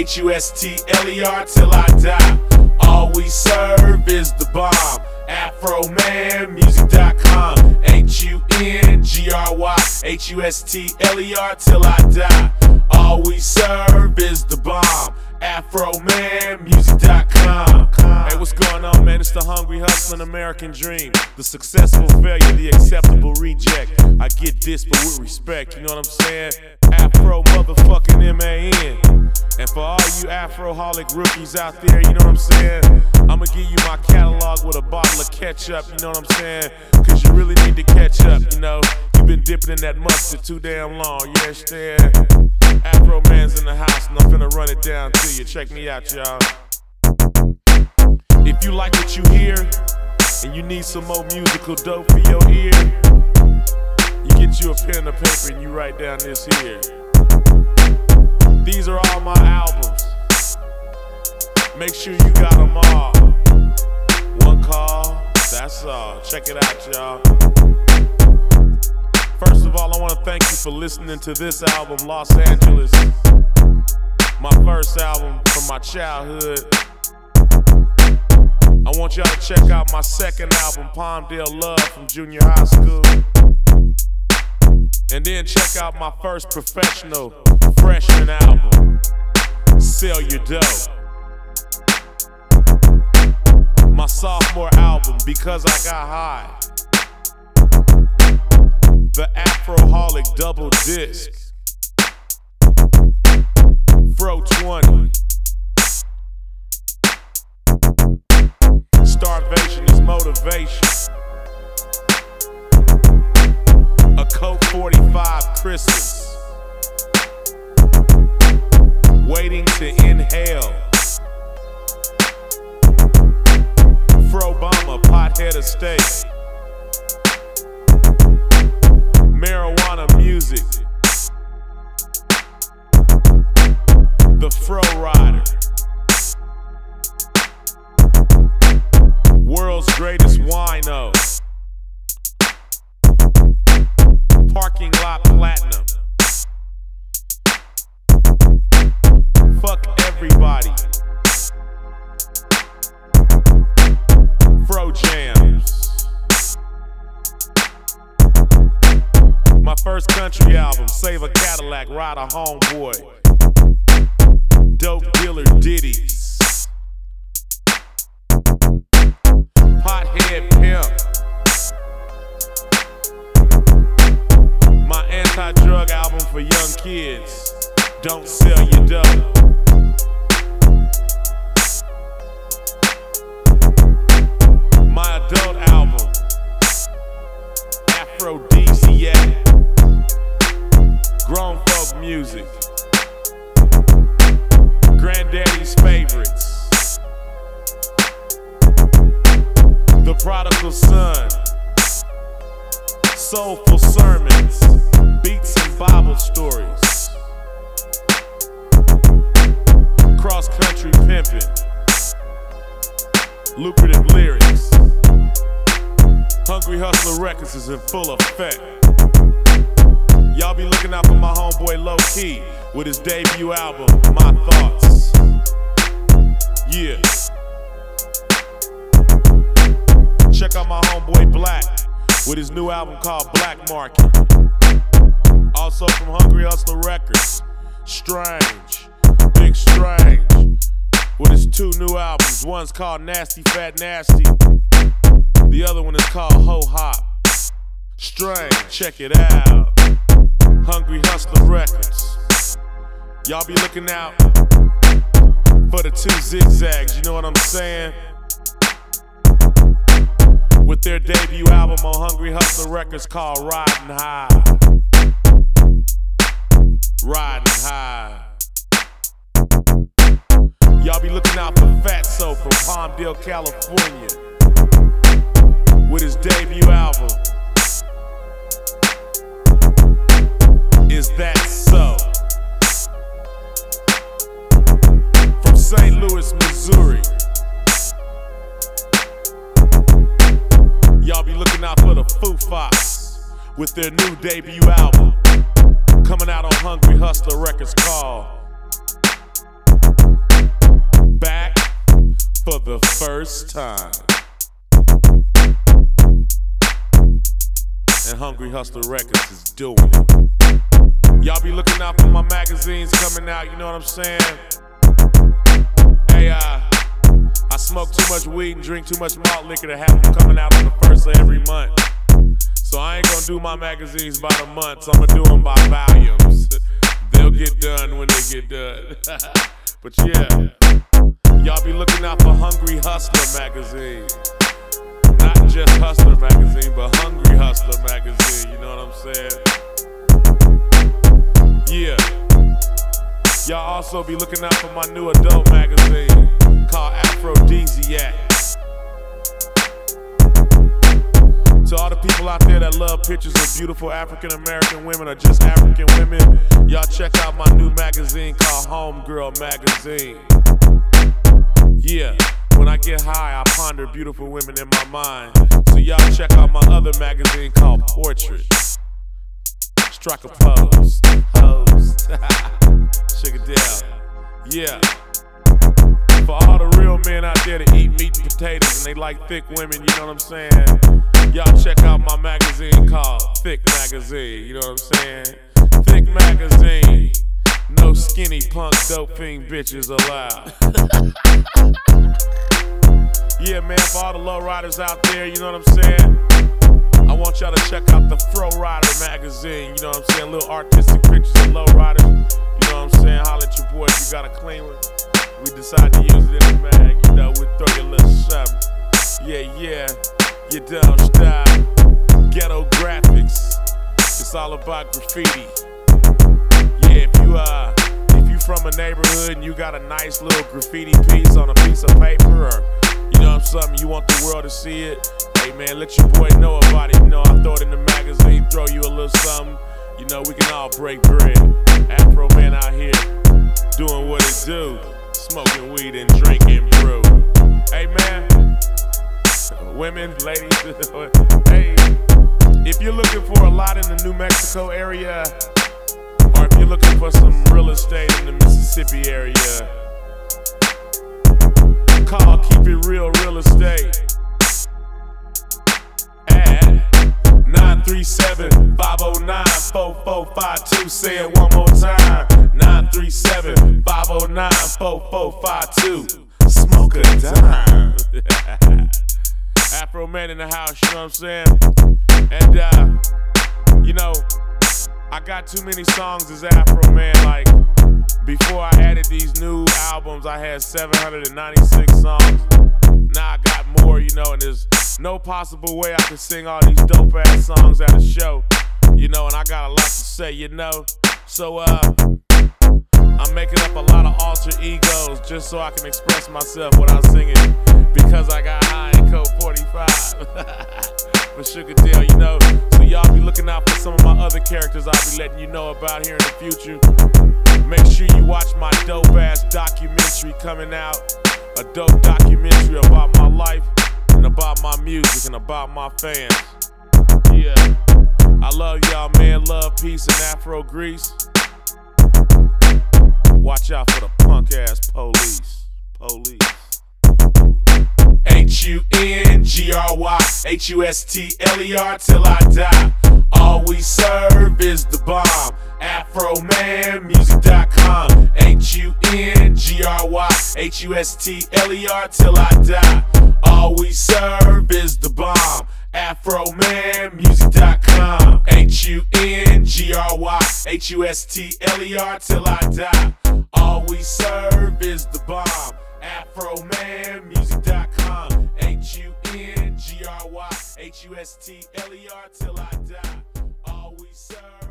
H-U-S-T-L-E-R till I die. All we serve is the bomb. AfroManMusic.com. H-U-N-G-R-Y. H-U-S-T-L-E-R till I die. All we serve is the bomb. AfroManMusic.com. Hey, what's going on, man? It's the hungry, hustling American dream. The successful failure, the acceptable reject. I get this, but with respect, you know what I'm saying? Afro motherfucking M-A-N. And for all you Afroholic rookies out there, you know what I'm saying? I'ma give you my catalog with a bottle of ketchup, you know what I'm saying? Cause you really need to catch up, you know? You've been dipping in that mustard too damn long, you understand? Afro Man's in the house and I'm finna run it down to you. Check me out, y'all. If you like what you hear and you need some more musical dope for your ear, you get you a pen and a paper and you write down this here. These are all my albums. Make sure you got them all. One call, that's all. Check it out, y'all. First of all, I want to thank you for listening to this album, Los Angeles. My first album from my childhood. I want y'all to check out my second album, Palmdale Love, from junior high school. And then check out my first professional freshman album, Sell Your Dough. My sophomore album, Because I Got High. The Afroholic double disc, Fro 20. Starvation is motivation. A Coke 45 Christmas. Waiting to inhale. Fro Obama, Pothead Estate. Marijuana music. The Fro Rider. World's greatest wino. Parking lot platinum. Fuck everybody. Fro jams. My first country album, Save a Cadillac, Ride a Homeboy. Dope dealer ditties. Pothead Pimp. My anti-drug album for young kids, Don't Sell Your Dough. My adult album, Aphrodisiac. Grown folk music. Granddaddy's favorites. The Prodigal Son. Soulful sermons. Beats and Bible stories. Cross country pimping. Lucrative lyrics. Hungry Hustler Records is in full effect. Y'all be looking out for my homeboy Low Key with his debut album, My Thoughts. Yeah. Check out my homeboy Black with his new album called Black Market. Also from Hungry Hustler Records, Strange, Big Strange, with his two new albums. One's called Nasty Fat Nasty. The other one is called Ho Hop. Strange, check it out. Hungry Hustler Records. Y'all be looking out for the two zigzags, you know what I'm saying? With their debut album on Hungry Hustler Records called Riding High. Riding High. Y'all be looking out for Fatso from Palmdale, California, with his debut album, Is That So? From St. Louis, Missouri. Y'all be looking out for the Foo Fox with their new debut album coming out on Hungry Hustler Records called for the first time. And Hungry Hustler Records is doing it. Y'all be looking out for my magazines coming out, you know what I'm saying? Hey, I smoke too much weed and drink too much malt liquor to have them coming out on the first of every month. So I ain't gonna do my magazines by the months, I'm gonna do them by volumes. They'll get done when they get done. But yeah, y'all be looking out for Hungry Hustler Magazine. Not just Hustler Magazine, but Hungry Hustler Magazine, you know what I'm saying? Yeah. Y'all also be looking out for my new adult magazine called Aphrodisiac. To all the people out there that love pictures of beautiful African American women or just African women, y'all check out my new magazine called Homegirl Magazine. Yeah, when I get high, I ponder beautiful women in my mind. So y'all check out my other magazine called Portrait. Strike a pose. Sugar down. Yeah. For all the real men out there that eat meat and potatoes and they like thick women, you know what I'm saying? Y'all check out my magazine called Thick Magazine, you know what I'm saying? Thick Magazine. No skinny punk dope fiend bitches allowed. Yeah, man, for all the low riders out there, you know what I'm saying? I want y'all to check out the Fro Rider magazine, you know what I'm saying? Little artistic pictures of low riders, you know what I'm saying? Holla at your boy if you got a clean one. We decide to use it in the mag, you know, we'll throw you a little something. Yeah, you don't stop. Ghetto graphics, it's all about graffiti. Yeah, if you from a neighborhood and you got a nice little graffiti piece on a piece of paper or you know something, you want the world to see it, hey man, let your boy know about it. You know, I throw it in the magazine, throw you a little something. You know, we can all break bread. Afro man out here doing what it do, smoking weed and drinking brew. Hey man, women, ladies, hey, if you're looking for a lot in the New Mexico area, or if you're looking for some real estate in the Mississippi area, call Keep It Real Real Estate at 937-509-4452. Say it one more time, 937-509-4452. Smoke a dime. Afro man in the house, you know what I'm saying? And you know, I got too many songs as Afro man. Like, before I added these new albums, I had 796 songs. Now I got more, you know, and there's no possible way I can sing all these dope ass songs at a show, you know, and I got a lot to say, you know. So I'm making up a lot of alter egos just so I can express myself when I'm singing, because I got high in Code 45. But Sugar Dale, you know. So y'all be looking out for some of my other characters I'll be letting you know about here in the future. Make sure you watch my dope ass documentary coming out. A dope documentary about my life and about my music and about my fans. Yeah, I love y'all, man. Love, peace, and Afro Grease. Watch out for the punk ass police. HUNGRYHUSTLER till I die. All we serve is the bomb. AfroManMusic.com. HUNGRYHUSTLER till I die. All we serve is the bomb. AfroManMusic.com. HUNGRYHUSTLER till I die. All we serve is the bomb. AfroManMusic.com. HUNGRYHUSTLER till I die. All we serve